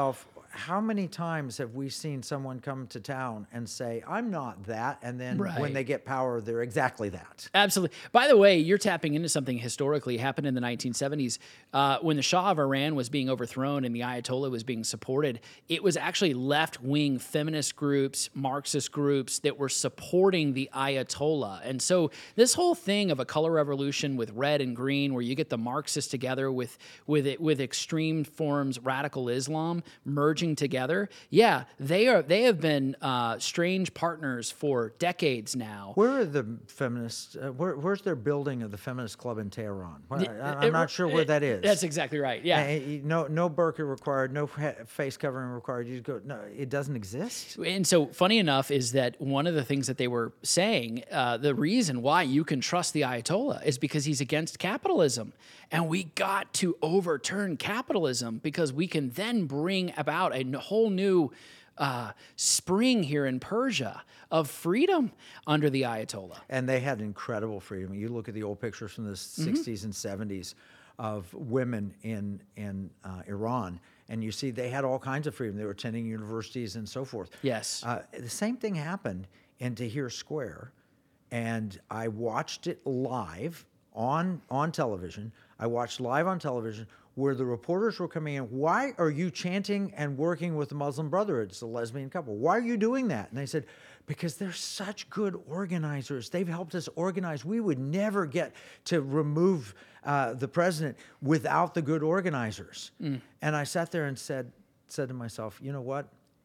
how many times have we seen someone come to town and say, I'm not that, and then Right. when they get power, they're exactly that? Absolutely. By the way, you're tapping into something historically happened in the nineteen seventies. Uh, when the Shah of Iran was being overthrown and the Ayatollah was being supported, it was actually left-wing feminist groups, Marxist groups that were supporting the Ayatollah. And so this whole thing of a color revolution with red and green, where you get the Marxists together with with it with extreme forms, radical Islam merging together, yeah, they are they have been uh, strange partners for decades now. Where are the feminists? Uh, where, where's their building of the feminist club in Tehran? Where, I, I'm It- not sure where it- that is. That's exactly right. Yeah. Uh, you- no, no burqa required, no ha- face covering required. You go, no, it doesn't exist. And so, funny enough, is that one of the things that they were saying, uh, the reason why you can trust the Ayatollah is because he's against capitalism. And we got to overturn capitalism because we can then bring about a n- whole new uh, spring here in Persia of freedom under the Ayatollah. And they had incredible freedom. You look at the old pictures from the sixties and seventies of women in in uh, Iran, and you see they had all kinds of freedom. They were attending universities and so forth. Yes. Uh, the same thing happened in Tahrir Square, and I watched it live on on television. I watched live on television where the reporters were coming in. Why are you chanting and working with the Muslim Brotherhood? It's a lesbian couple. Why are you doing that? And they said, because they're such good organizers. They've helped us organize. We would never get to remove uh, the president without the good organizers. Mm. And I sat there and said, said to myself, you know what?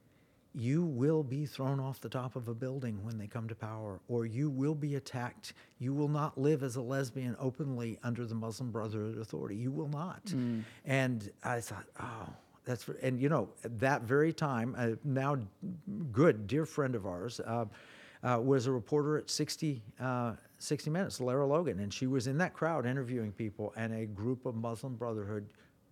You will be thrown off the top of a building when they come to power, or you will be attacked. You will not live as a lesbian openly under the Muslim Brotherhood authority. You will not. Mm. And I thought, oh, that's, and you know, at that very time, a now good, dear friend of ours, uh, uh, was a reporter at sixty, uh, sixty minutes, Lara Logan, and she was in that crowd interviewing people, and a group of Muslim Brotherhood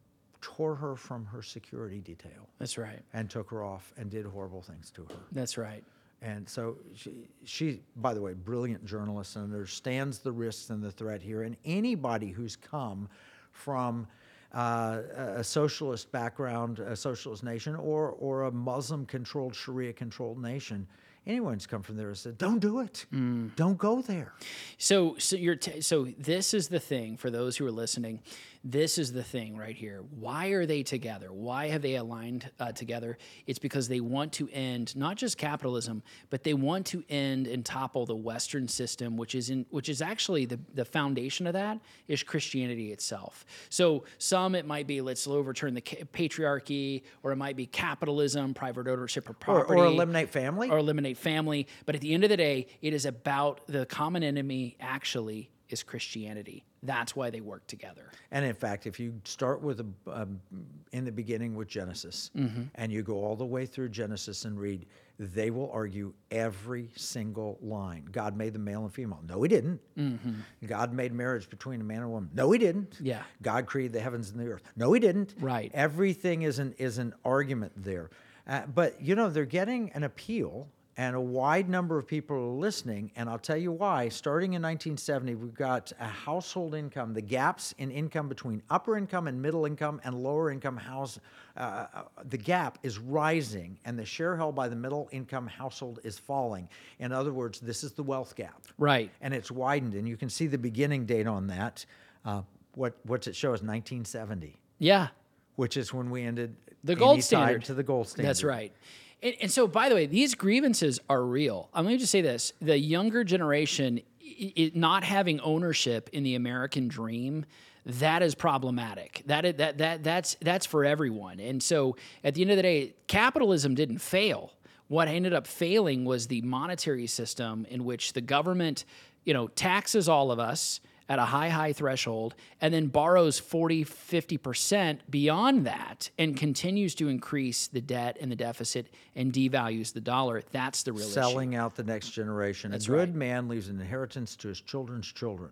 tore her from her security detail. That's right. And took her off and did horrible things to her. That's right. And so she, she, by the way, brilliant journalist and understands the risks and the threat here. And anybody who's come from uh, a socialist background, a socialist nation, or or a Muslim-controlled, Sharia-controlled nation, anyone who's come from there has said, "Don't do it. Mm. Don't go there." So, so you're t- so this is the thing for those who are listening. This is the thing right here. Why are they together? Why have they aligned uh, together? It's because they want to end not just capitalism, but they want to end and topple the Western system, which is in which is actually the the foundation of that is Christianity itself. So some it might be let's overturn the patriarchy, or it might be capitalism, private ownership of property, or, or eliminate family, or eliminate family. But at the end of the day, it is about the common enemy. Actually, is Christianity. That's why they work together. And in fact, if you start with a, um, in the beginning with Genesis, mm-hmm. and you go all the way through Genesis and read, they will argue every single line. God made the male and female. No, he didn't. Mm-hmm. God made marriage between a man and a woman. No, he didn't. Yeah. God created the heavens and the earth. No, he didn't. Right. Everything is an is an argument there. Uh, but, you know, they're getting an appeal, and a wide number of people are listening, and I'll tell you why. Starting in nineteen seventy, we've got a household income, the gaps in income between upper income and middle income and lower income house, uh, the gap is rising, and the share held by the middle income household is falling. In other words, this is the wealth gap. Right. And it's widened, and you can see the beginning date on that. Uh, what What's it show is nineteen seventy. Yeah. Which is when we ended the gold any standard. tide to the gold standard. That's right. And, and so, by the way, these grievances are real. I'm going to just say this. The younger generation, it, not having ownership in the American dream, that is problematic. That is, that that that's that's for everyone. And so, at the end of the day, capitalism didn't fail. What ended up failing was the monetary system in which the government, you know, taxes all of us at a high, high threshold, and then borrows forty, fifty percent beyond that and continues to increase the debt and the deficit and devalues the dollar. That's the real issue. Selling out the next generation. That's a good right. man leaves an inheritance to his children's children.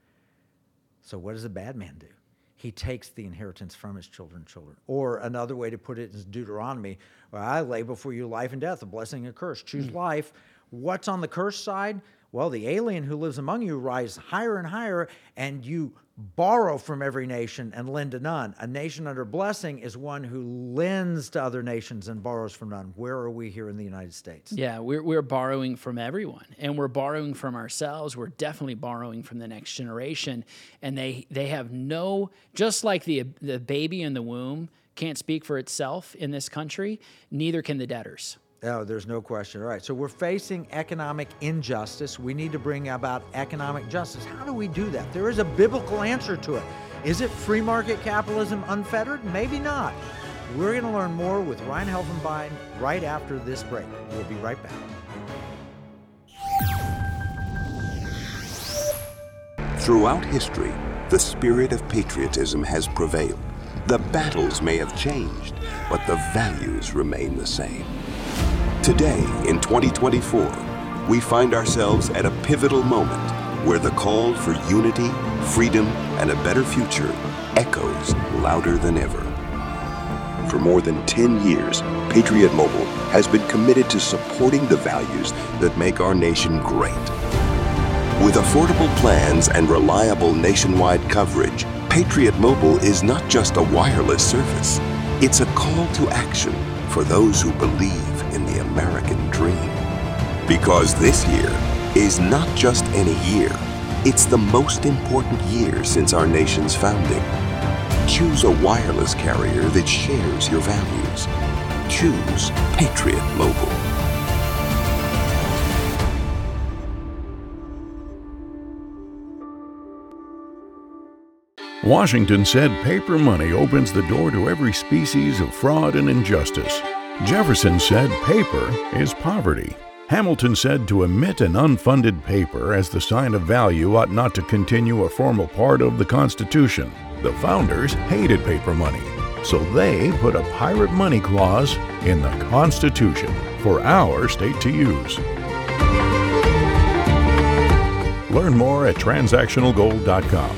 So what does a bad man do? He takes the inheritance from his children's children. Or another way to put it is Deuteronomy, well, I lay before you life and death, a blessing and a curse. Choose mm. life. What's on the curse side? Well, the alien who lives among you rise higher and higher, and you borrow from every nation and lend to none. A nation under blessing is one who lends to other nations and borrows from none. Where are we here in the United States? Yeah, we're, we're borrowing from everyone, and we're borrowing from ourselves. We're definitely borrowing from the next generation, and they they have no, just like the the baby in the womb can't speak for itself in this country, neither can the debtors. Oh, there's no question. All right, so we're facing economic injustice. We need to bring about economic justice. How do we do that? There is a biblical answer to it. Is it free market capitalism unfettered? Maybe not. We're going to learn more with Ryan Helfenbein right after this break. We'll be right back. Throughout history, the spirit of patriotism has prevailed. The battles may have changed, but the values remain the same. Today, in twenty twenty-four, we find ourselves at a pivotal moment where the call for unity, freedom, and a better future echoes louder than ever. For more than ten years, Patriot Mobile has been committed to supporting the values that make our nation great. With affordable plans and reliable nationwide coverage, Patriot Mobile is not just a wireless service. It's a call to action for those who believe in the American dream. Because this year is not just any year, it's the most important year since our nation's founding. Choose a wireless carrier that shares your values. Choose Patriot Mobile. Washington said paper money opens the door to every species of fraud and injustice. Jefferson said paper is poverty. Hamilton said to emit an unfunded paper as the sign of value ought not to continue a formal part of the Constitution. The founders hated paper money, so they put a pirate money clause in the Constitution for our state to use. Learn more at transactional gold dot com.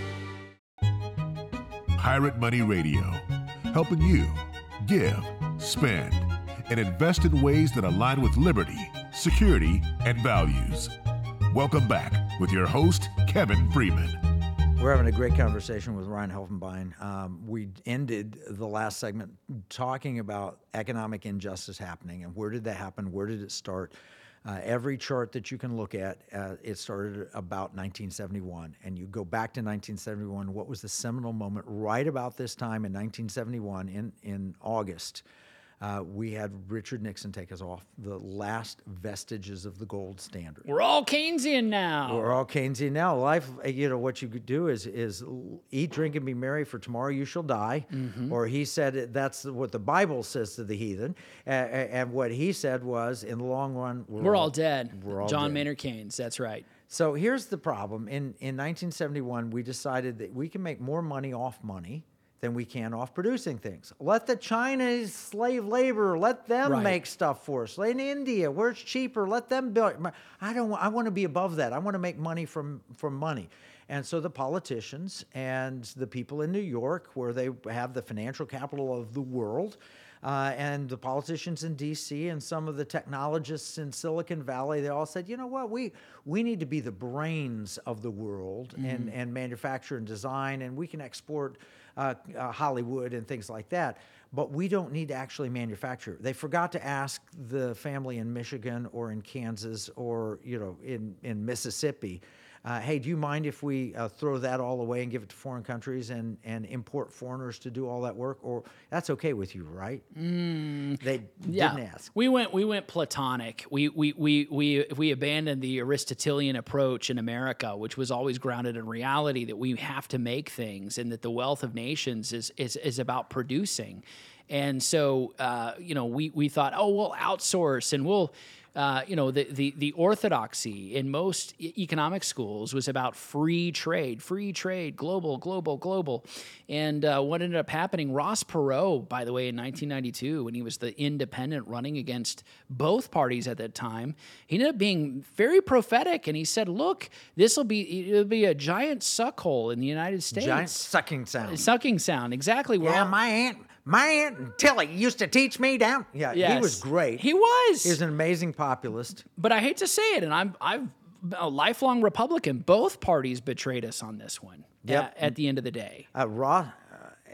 Pirate Money Radio, helping you give, spend, and invest in ways that align with liberty, security, and values. Welcome back with your host, Kevin Freeman. We're having a great conversation with Ryan Helfenbein. Um, we ended the last segment talking about economic injustice happening and where did that happen, where did it start. Uh, every chart that you can look at, uh, it started about nineteen seventy-one. And you go back to nineteen seventy-one, what was the seminal moment? Right about this time in nineteen seventy-one, in, in August, uh, we had Richard Nixon take us off the last vestiges of the gold standard. We're all Keynesian now. We're all Keynesian now. Life, you know, what you could do is is eat, drink, and be merry, for tomorrow you shall die. Mm-hmm. Or he said that's what the Bible says to the heathen. Uh, and what he said was, in the long run, we're, we're all, all dead. We're all John dead. Maynard Keynes, that's right. So here's the problem. In, in nineteen seventy-one, we decided that we can make more money off money than we can off producing things. Let the Chinese slave labor, let them right. make stuff for us. In India, where it's cheaper, let them build. I don't. I want to be above that. I want to make money from, from money. And so the politicians and the people in New York, where they have the financial capital of the world, uh, and the politicians in D C and some of the technologists in Silicon Valley, they all said, you know what, we we need to be the brains of the world mm-hmm. and, and manufacture and design, and we can export Uh, uh, Hollywood and things like that, but we don't need to actually manufacture. They forgot to ask the family in Michigan or in Kansas or, you know, in, in Mississippi, uh, hey, do you mind if we uh, throw that all away and give it to foreign countries and, and import foreigners to do all that work? Or that's okay with you, right? Mm, they yeah. didn't ask. We went we went Platonic. We we we we we abandoned the Aristotelian approach in America, which was always grounded in reality that we have to make things and that the wealth of nations is is is about producing. And so uh, you know, we we thought, oh, we'll outsource and we'll Uh, you know, the, the, the orthodoxy in most e- economic schools was about free trade, free trade, global, global, global. And uh, what ended up happening, Ross Perot, by the way, in nineteen ninety-two, when he was the independent running against both parties at that time, he ended up being very prophetic. And he said, look, this will be, it'll be a giant suck hole in the United States. Giant sucking sound. A sucking sound, exactly. Yeah, well, my aunt... My Aunt Tilly used to teach me down. Yeah, yes. He was great. He was. He was an amazing populist. But I hate to say it, and I'm, I've a lifelong Republican. Both parties betrayed us on this one. Yep. At, at the end of the day, Uh, Ross, uh,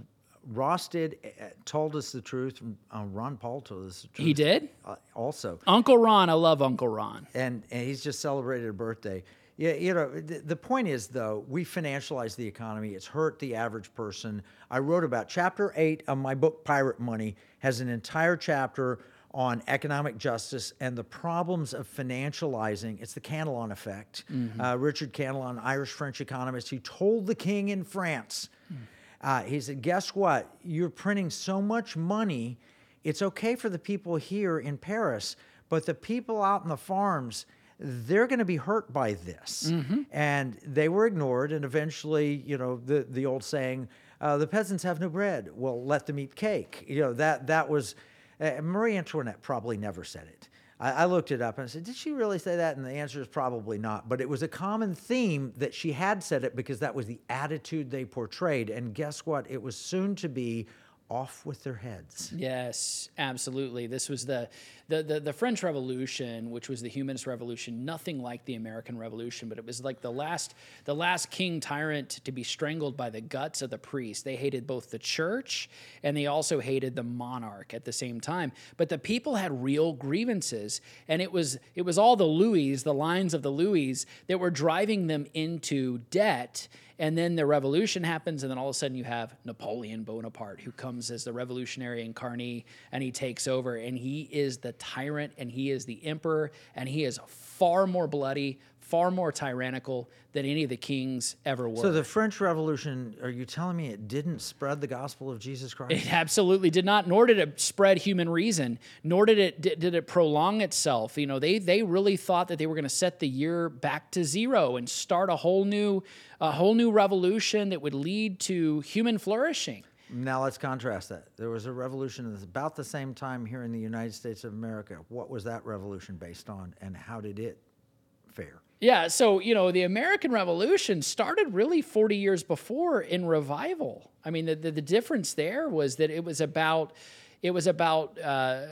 Ross did uh, told us the truth. Uh, Ron Paul told us the truth. he did. Uh, also, Uncle Ron, I love Uncle Ron. and and he's just celebrated a birthday. Yeah, you know, the, the point is though, we financialize the economy. It's hurt the average person. I wrote about chapter eight of my book, Pirate Money, has an entire chapter on economic justice and the problems of financializing. It's the Cantillon effect. Mm-hmm. Uh, Richard Cantillon, Irish-French economist, who told the king in France, mm. uh, he said, guess what? You're printing so much money, it's okay for the people here in Paris, but the people out in the farms, they're going to be hurt by this. Mm-hmm. And they were ignored, and eventually, you know, the, the old saying, uh, the peasants have no bread. Well, let them eat cake. You know, that, that was... Uh, Marie Antoinette probably never said it. I, I looked it up and I said, did she really say that? And the answer is probably not. But it was a common theme that she had said it because that was the attitude they portrayed. And guess what? It was soon to be off with their heads. Yes, absolutely. This was the, the the the French Revolution, which was the humanist revolution, nothing like the American Revolution, but it was like the last the last king tyrant to be strangled by the guts of the priest. They hated both the church and they also hated the monarch at the same time. But the people had real grievances, and it was it was all the Louis, the lines of the Louis, that were driving them into debt. And then the revolution happens, and then all of a sudden you have Napoleon Bonaparte, who comes as the revolutionary incarnate, and he takes over, and he is the tyrant, and he is the emperor, and he is far more bloody, far more tyrannical than any of the kings ever were. So the French Revolution, are you telling me it didn't spread the gospel of Jesus Christ? It absolutely did not, nor did it spread human reason, nor did it did, did it prolong itself. You know, they they really thought that they were going to set the year back to zero and start a whole new a whole new revolution that would lead to human flourishing. Now let's contrast that. There was a revolution that's about the same time here in the United States of America. What was that revolution based on, and how did it fare? Yeah, so, you know, the American Revolution started really forty years before in revival. I mean, the, the, the difference there was that it was about, it was about uh,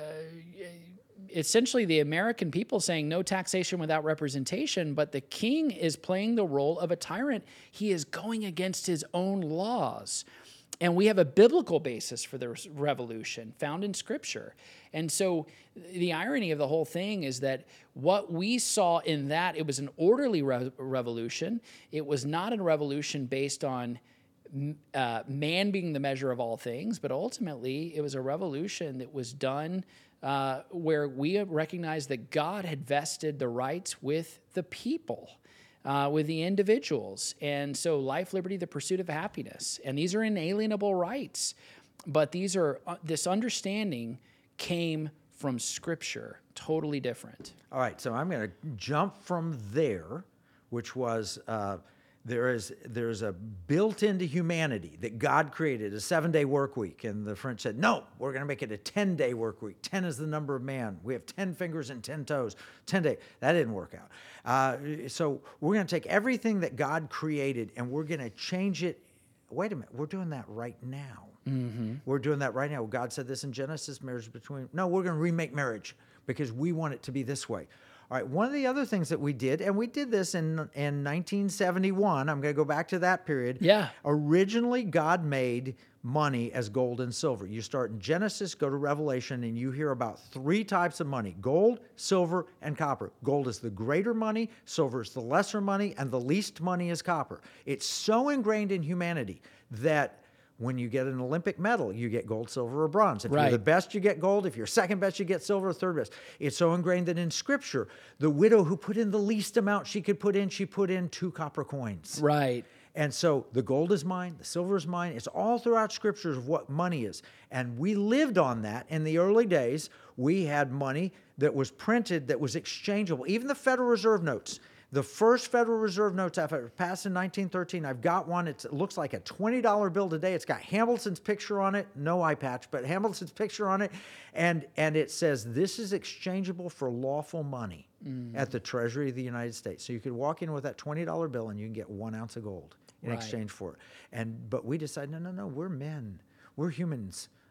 essentially the American people saying no taxation without representation, but the king is playing the role of a tyrant. He is going against his own laws. And we have a biblical basis for the revolution found in Scripture. And so the irony of the whole thing is that what we saw in that, it was an orderly re- revolution. It was not a revolution based on uh, man being the measure of all things, but ultimately it was a revolution that was done uh, where we recognized that God had vested the rights with the people. Uh, with the individuals. And so life, liberty, the pursuit of happiness. And these are inalienable rights. But these are uh, this understanding came from Scripture, totally different. All right, so I'm going to jump from there, which was uh, there is there's a built into humanity that God created, a seven-day work week. And the French said, no, we're going to make it a ten-day work week. ten is the number of man. We have ten fingers and ten toes. ten day. That didn't work out. Uh, so we're going to take everything that God created and we're going to change it. Wait a minute, we're doing that right now. Mm-hmm. We're doing that right now. God said this in Genesis, marriage between... No, we're going to remake marriage because we want it to be this way. All right, one of the other things that we did, and we did this in, in nineteen seventy-one, I'm going to go back to that period. Yeah. Originally, God made money as gold and silver. You start in Genesis, go to Revelation, and you hear about three types of money: gold, silver, and copper. Gold is the greater money, silver is the lesser money, and the least money is copper. It's so ingrained in humanity that when you get an Olympic medal, you get gold, silver, or bronze. If right. you're the best, you get gold. If you're second best, you get silver, third best. It's so ingrained that in Scripture, the widow who put in the least amount she could put in, she put in two copper coins. Right. And so the gold is mine, the silver is mine. It's all throughout Scriptures of what money is. And we lived on that. In the early days, we had money that was printed that was exchangeable. Even the Federal Reserve notes. The first Federal Reserve notes after it passed in nineteen thirteen, I've got one. It's, it looks like a twenty dollar bill today. It's got Hamilton's picture on it. No eye patch, but Hamilton's picture on it. And, and it says, this is exchangeable for lawful money mm. at the Treasury of the United States. So you could walk in with that twenty dollar bill and you can get one ounce of gold in right. exchange for it. And But we decided, no, no, no, we're men. We're humans.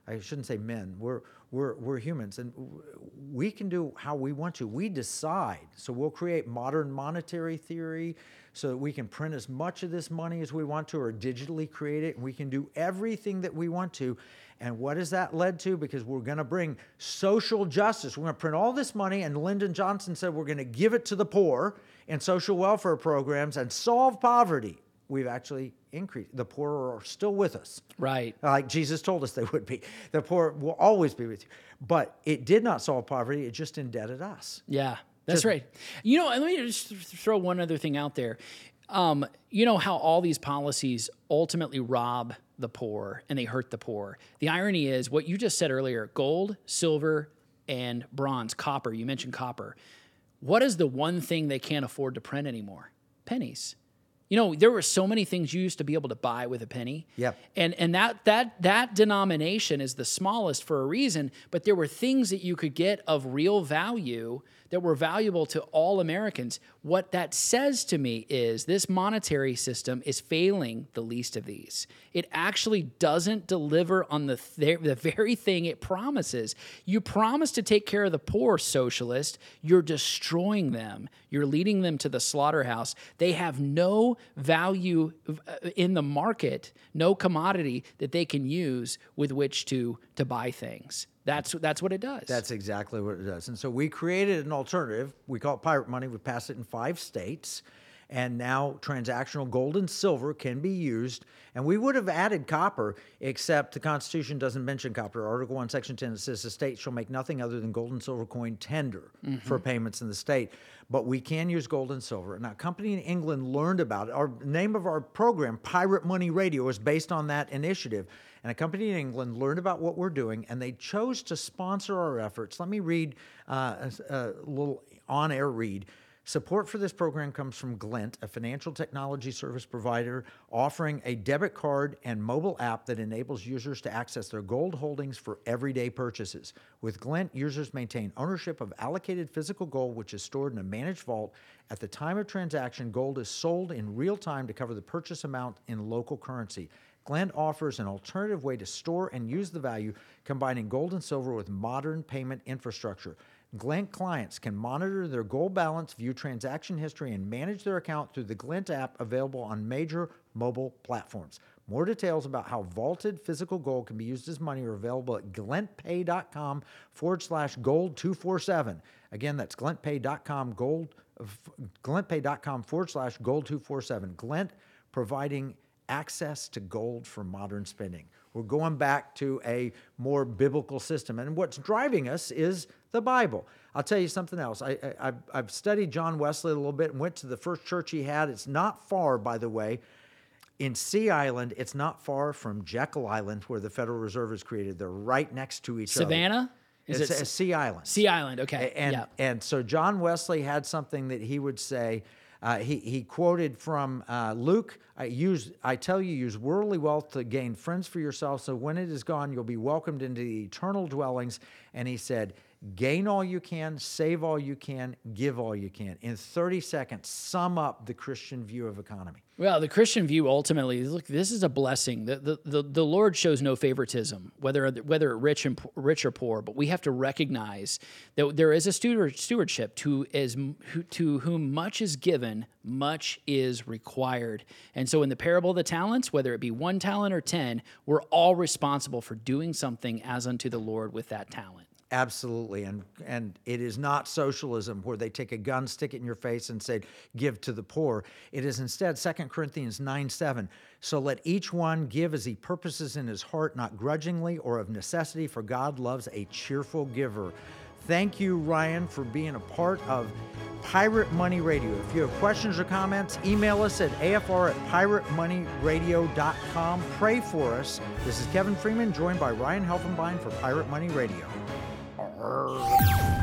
I shouldn't say men. We're we're we're humans, and we can do how we want to. We decide. So we'll create modern monetary theory, so that we can print as much of this money as we want to, or digitally create it, and we can do everything that we want to. And what has that led to? Because we're going to bring social justice. We're going to print all this money, and Lyndon Johnson said we're going to give it to the poor in social welfare programs and solve poverty. We've actually increased. The poor are still with us. Right. Like Jesus told us they would be. The poor will always be with you. But it did not solve poverty. It just indebted us. Yeah, that's just, right. You know, and let me just throw one other thing out there. Um, you know how all these policies ultimately rob the poor and they hurt the poor. The irony is what you just said earlier, gold, silver, and bronze, copper. You mentioned copper. What is the one thing they can't afford to print anymore? Pennies. You know, there were so many things you used to be able to buy with a penny. Yep. And and that that that denomination is the smallest for a reason, but there were things that you could get of real value that were valuable to all Americans. What that says to me is this monetary system is failing the least of these. It actually doesn't deliver on the th- the very thing it promises. You promise to take care of the poor, socialist. You're destroying them. You're leading them to the slaughterhouse. They have no value in the market, no commodity that they can use with which to to buy things. That's that's what it does. That's exactly what it does. And so we created an alternative. We call it pirate money. We passed it in five states. And now transactional gold and silver can be used. And we would have added copper, except the Constitution doesn't mention copper. Article one, Section ten, it says the state shall make nothing other than gold and silver coin tender mm-hmm. for payments in the state. But we can use gold and silver. Now, a company in England learned about it. Our name of our program, Pirate Money Radio, is based on that initiative. And a company in England learned about what we're doing, and they chose to sponsor our efforts. Let me read uh, a, a little on-air read. Support for this program comes from Glint, a financial technology service provider offering a debit card and mobile app that enables users to access their gold holdings for everyday purchases. With Glint, users maintain ownership of allocated physical gold, which is stored in a managed vault. At the time of transaction, gold is sold in real time to cover the purchase amount in local currency. Glint offers an alternative way to store and use the value, combining gold and silver with modern payment infrastructure. Glint clients can monitor their gold balance, view transaction history, and manage their account through the Glint app available on major mobile platforms. More details about how vaulted physical gold can be used as money are available at glintpay.com forward slash gold 247. Again, that's glintpay.com gold, glintpay.com forward slash gold 247. Glint providing access to gold for modern spending. We're going back to a more biblical system. And what's driving us is the Bible. I'll tell you something else. I, I, I've, I've studied John Wesley a little bit and went to the first church he had. It's not far, by the way. In Sea Island, it's not far from Jekyll Island, where the Federal Reserve is created. They're right next to each Savannah? other. Savannah? Is it's it a Sea Island. Sea Island, okay. And, yeah. and so John Wesley had something that he would say. Uh, he, he quoted from uh, Luke, I, use, I tell you, use worldly wealth to gain friends for yourself, so when it is gone, you'll be welcomed into the eternal dwellings. And he said, gain all you can, save all you can, give all you can. In thirty seconds, sum up the Christian view of economy. Well, the Christian view ultimately, look, this is a blessing. The, the, the, the Lord shows no favoritism, whether whether rich and rich or poor. But we have to recognize that there is a steward, stewardship to as who, to whom much is given, much is required. And so, in the parable of the talents, whether it be one talent or ten, we're all responsible for doing something as unto the Lord with that talent. Absolutely, and and it is not socialism where they take a gun, stick it in your face, and say, give to the poor. It is instead Second Corinthians nine seven. So let each one give as he purposes in his heart, not grudgingly or of necessity, for God loves a cheerful giver. Thank you, Ryan, for being a part of Pirate Money Radio. If you have questions or comments, email us at A F R at pirate money radio dot com. Pray for us. This is Kevin Freeman, joined by Ryan Helfenbein for Pirate Money Radio. Arr.